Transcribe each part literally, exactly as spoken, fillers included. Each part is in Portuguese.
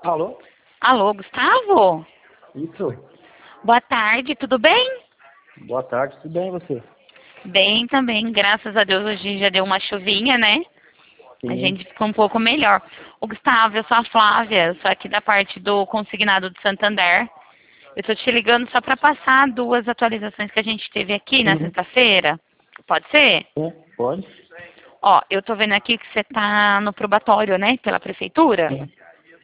Alô? Alô, Gustavo? Isso. Boa tarde, tudo bem? Boa tarde, tudo bem e você? Bem também, graças a Deus hoje já deu uma chuvinha, né? A Sim. gente ficou um pouco melhor. O Gustavo, eu sou a Flávia, eu sou aqui da parte do Consignado de Santander. Eu tô te ligando só para passar duas atualizações que a gente teve aqui na Uhum. sexta-feira. Pode ser? Sim, pode? Ó, eu tô vendo aqui que você tá no probatório, né, pela prefeitura. Sim.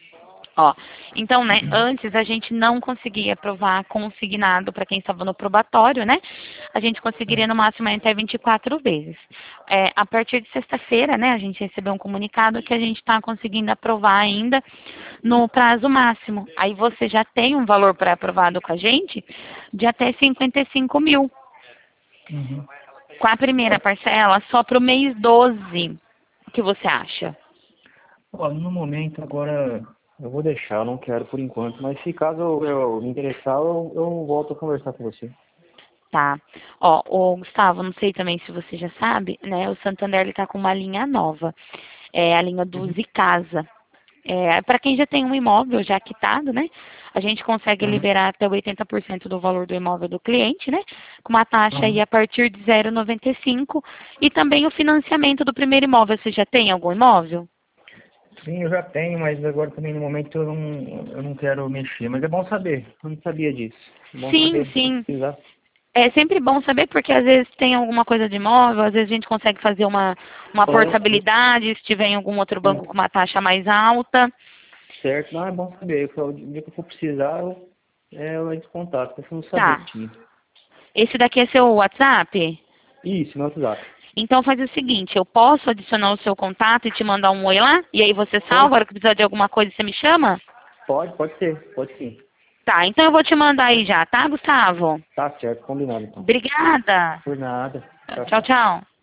Ó, então, né, antes a gente não conseguia aprovar consignado para quem estava no probatório, né? A gente conseguiria no máximo até vinte e quatro vezes. É, a partir de sexta-feira, né, a gente recebeu um comunicado que a gente está conseguindo aprovar ainda no prazo máximo. Aí você já tem um valor pré-aprovado com a gente de até cinquenta e cinco mil. Uhum. Com a primeira parcela, só para o mês doze. O que você acha? Ó, no momento agora eu vou deixar, eu não quero por enquanto, mas se caso eu, eu me interessar, eu, eu volto a conversar com você. Tá. Ó, o Gustavo, não sei também se você já sabe, né? O Santander ele tá com uma linha nova. É a linha do Uhum. Zicasa. É, para quem já tem um imóvel já quitado, né? A gente consegue Uhum. liberar até oitenta por cento do valor do imóvel do cliente, né? Com uma taxa aí Uhum. a partir de zero vírgula noventa e cinco. E também o financiamento do primeiro imóvel. Você já tem algum imóvel? Sim, eu já tenho, mas agora também no momento eu não, eu não quero mexer. Mas é bom saber, eu não sabia disso. É bom Sim, saber, se sim. precisar. É sempre bom saber porque às vezes tem alguma coisa de imóvel, às vezes a gente consegue fazer uma, uma É, portabilidade se tiver em algum outro sim. banco com uma taxa mais alta. Certo, não, é bom saber. Eu, falo, o dia que eu for precisar, eu, é, eu entro em contato, porque eu não sabia Tá. que tinha. Esse daqui é seu WhatsApp? Isso, no WhatsApp. Então faz o seguinte, eu posso adicionar o seu contato e te mandar um oi lá? E aí você salva, Pode? a hora que precisar de alguma coisa você me chama? Pode, pode ser, pode sim. Tá, então eu vou te mandar aí já, tá, Gustavo? Tá certo, combinado então. Obrigada. Por nada. Tchau, Tchau, tchau. tchau.